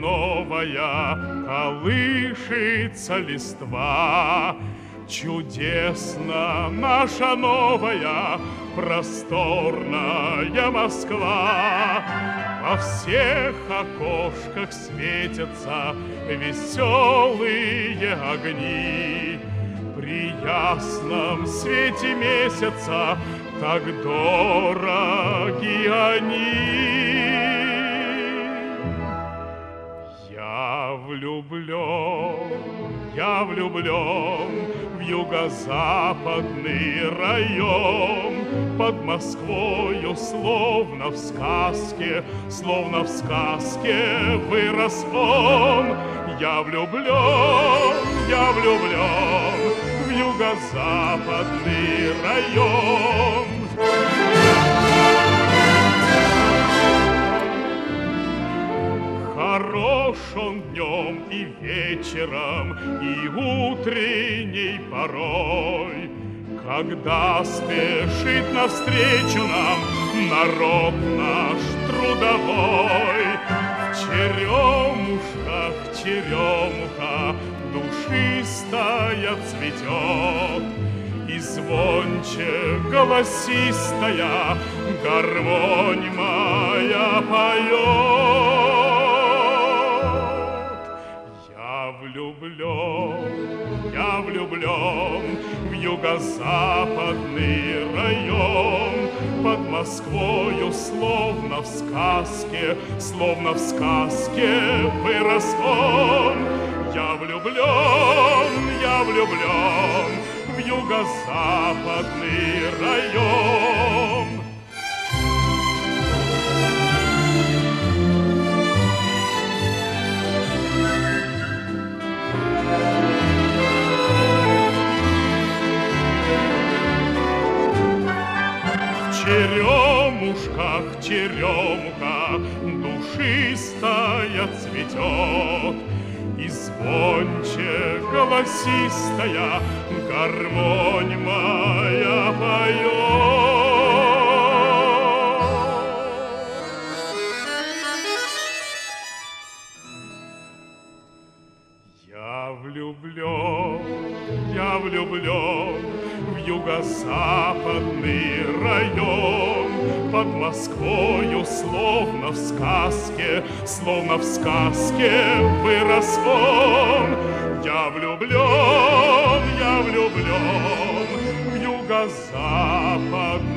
сосновая колышется листва. Чудесно наша новая просторная Москва. Во всех окошках светятся веселые огни. При ясном свете месяца так дороги они. Я влюблен в юго-западный район. Под Москвою, словно в сказке вырос он. Я влюблен в юго-западный район. Хорош он днем и вечером, и утренней порой, когда спешит навстречу нам народ наш трудовой. В черемуха душистая цветет, и звонче голосистая гармонь моя поет. Я влюблен в юго-западный район. Под Москвою, словно в сказке вырос он. Я влюблен в юго-западный район. Черемуха душистая цветет, и звонче голосистая гармонь моя поет. Я влюблен в юго-западный район. Под Москвою, словно в сказке вырос он. Я влюблен в юго-западный